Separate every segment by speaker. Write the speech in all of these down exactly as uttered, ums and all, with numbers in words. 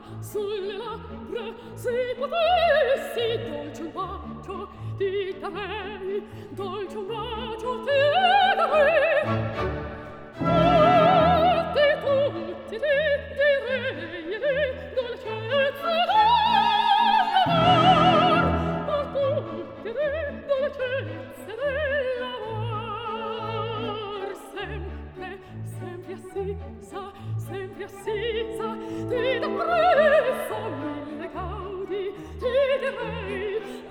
Speaker 1: sulle labbra, se potessi dolce un bacio ti darei, dolce un bacio ti darei. Tutti, tutti ti direi dolcezza dell'amor, oh, tutti ti dolcezza dell'amor, sempre, sempre assisa, sempre assisa, ti dà presso mille gaudi, ti direi,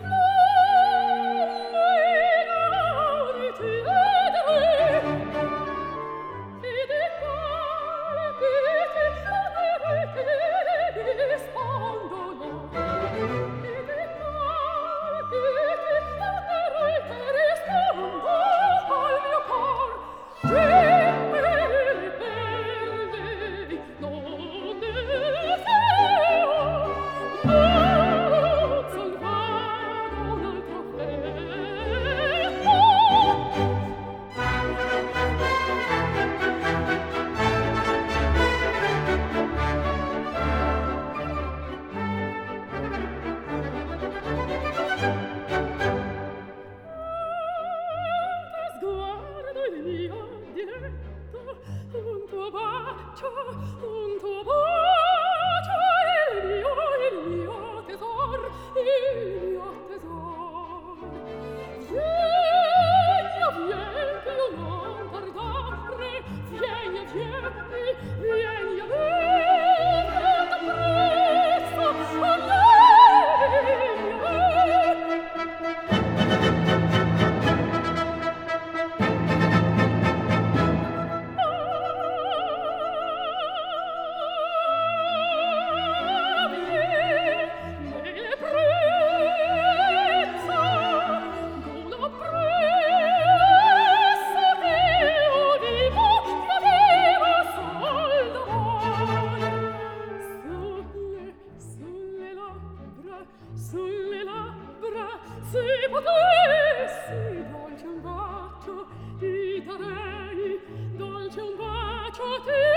Speaker 1: mille gaudi ti darei. E di quale che ti darei che rispondono, e di quale che ti darei che rispondo al mio cor, che per lei non deseo, non salvano un altro affetto. Sguardo il mio diletto, un tuo bacio, un tuo bacio, il mio, il mio tesor, il mio tesor. Vieni, vieni, che io non tardare, vieni, vieni, vieni a me, da presto, a lei, a me. Sulle labbra, se potessi dolce un bacio ti darei, dolce un bacio ti